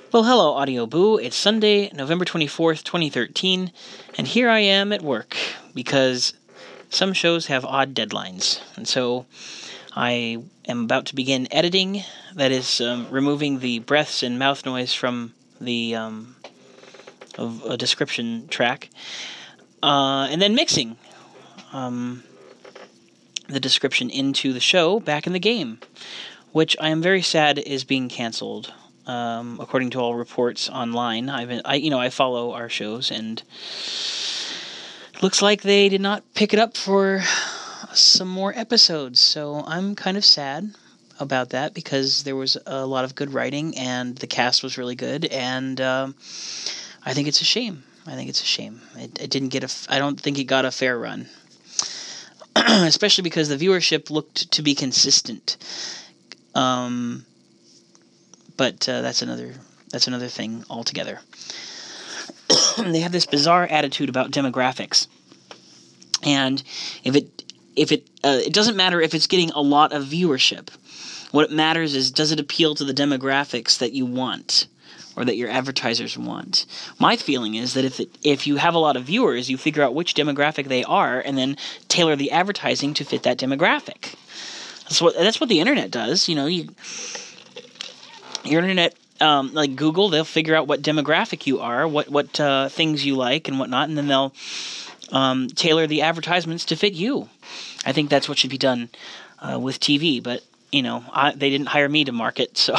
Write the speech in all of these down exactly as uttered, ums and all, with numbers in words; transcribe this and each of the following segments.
Well, hello, Audio Boo. It's Sunday, November twenty-fourth, twenty thirteen, and here I am at work, because some shows have odd deadlines. And so I am about to begin editing, that is, um, removing the breaths and mouth noise from the um, of a description track, uh, and then mixing um, the description into the show back in the game, which I am very sad is being canceled. Um, according to all reports online, I've been, I, you know, I follow our shows, and it looks like they did not pick it up for some more episodes. So I'm kind of sad about that, because there was a lot of good writing, and the cast was really good, and um, I think it's a shame. I think it's a shame. It, it didn't get a. I don't think it got a fair run, especially because the viewership looked to be consistent. Um. But uh, that's another that's another thing altogether. They have this bizarre attitude about demographics, and if it if it uh, it doesn't matter if it's getting a lot of viewership. What matters is, does it appeal to the demographics that you want, or that your advertisers want? My feeling is that if it, if you have a lot of viewers, you figure out which demographic they are, and then tailor the advertising to fit that demographic. That's what that's what the internet does. You know, you. Your internet, um, like Google, they'll figure out what demographic you are, what what uh, things you like and whatnot, and then they'll um, tailor the advertisements to fit you. I think that's what should be done uh, with T V, but, you know, I, they didn't hire me to market, so...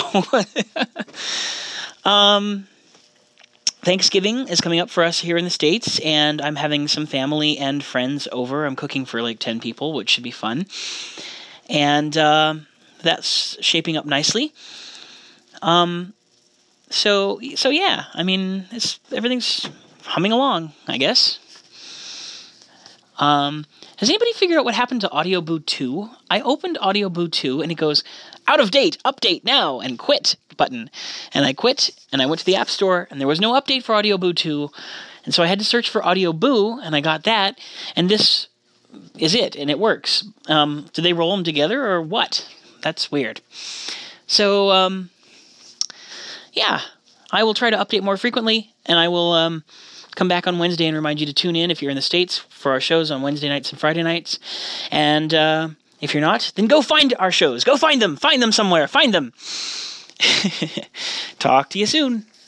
um, Thanksgiving is coming up for us here in the States, and I'm having some family and friends over. I'm cooking for like ten people, which should be fun. And uh, that's shaping up nicely. Um, so, so yeah, I mean, it's, everything's humming along, I guess. Um, has anybody figured out what happened to Audio Boo two? I opened Audio Boo two, and it goes, out of date, update now, and quit button. And I quit, and I went to the App Store, and there was no update for Audio Boo two, and so I had to search for Audio Boo, and I got that, and this is it, and it works. Um, do they roll them together, or what? That's weird. So, um... yeah, I will try to update more frequently, and I will um, come back on Wednesday and remind you to tune in if you're in the States for our shows on Wednesday nights and Friday nights. And uh, if you're not, then go find our shows. Go find them. Find them somewhere. Find them. Talk to you soon.